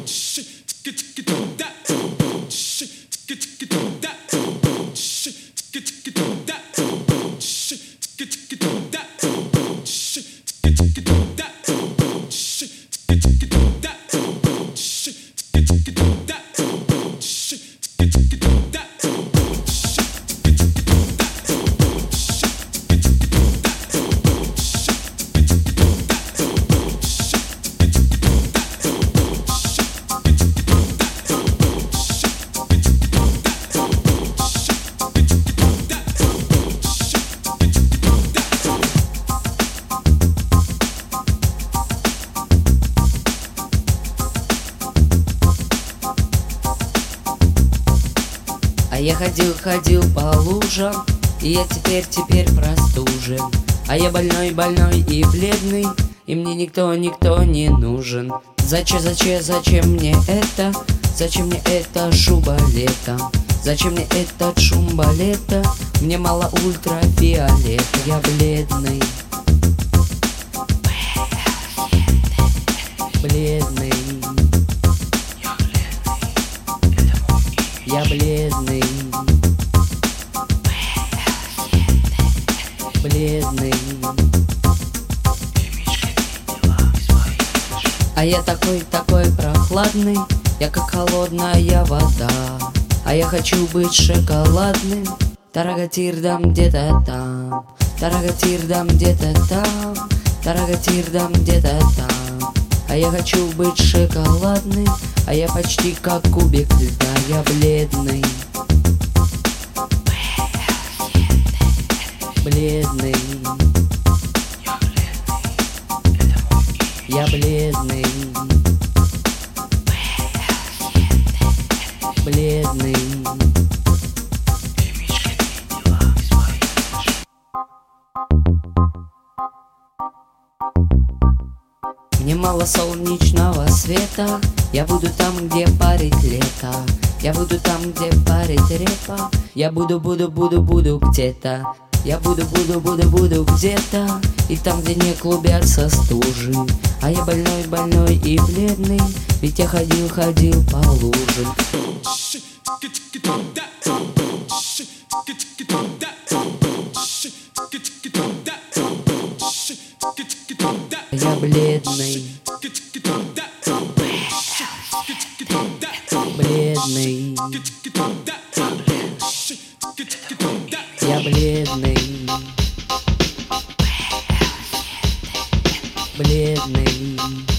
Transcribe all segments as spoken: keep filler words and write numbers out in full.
А я ходил, ходил по лужам, и я теперь, теперь простужен. А я больной, больной и бледный, и мне никто, никто не нужен. Зачем, зачем, зачем мне это? Зачем мне эта шуба лета? Зачем мне этот шум балета? Мне мало ультрафиолета, я бледный. Бледный. Я бледный. Бледный. А я такой, такой прохладный, я как холодная вода. А я хочу быть шоколадным. Тарагатирдам где-то там, тарагатирдам где-то там, тарагатирдам где-то там. А я хочу быть шоколадным, а я почти как кубик льда, я бледный. Бледный. Я бледный. Бледный. Мне мало солнечного света, я буду там, где парит лето. Я буду там, где парит репа. Я буду, буду, буду, буду где-то. Я буду, буду, буду, буду где-то. И там, где не клубятся стужи. А я больной, больной и бледный, ведь я ходил, ходил по лужам. Я бледный. Бледный. Я бледный. Бледный.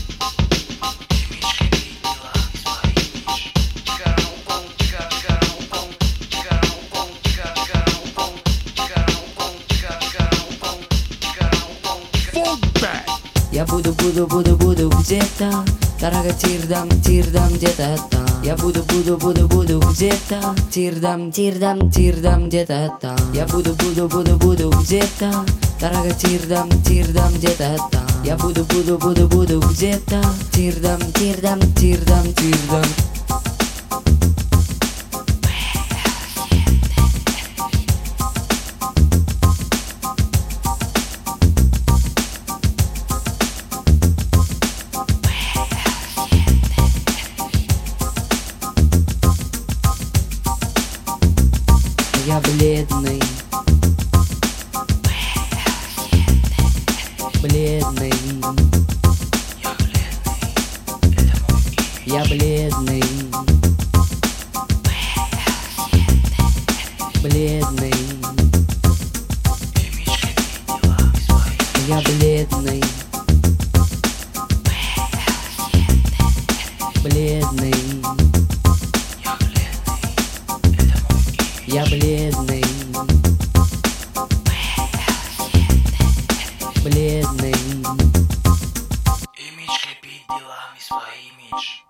Я буду, буду, буду, буду где-то. Тарагатирдам, тирдам где-то там. Я буду, буду, буду, буду где-то. Тирдам, тирдам, тирдам где-то там. Я буду, буду, буду, буду где-то. Тарагатирдам, тирдам где-то там. Я буду, буду, буду, буду где-то. Тирдам, тирдам, тирдам, тирдам. Я бледный. Бледный. Я бледный. Бледный. Я бледный. Бледный. Я бледный. Бледный. Имидж крепит делами свой имидж.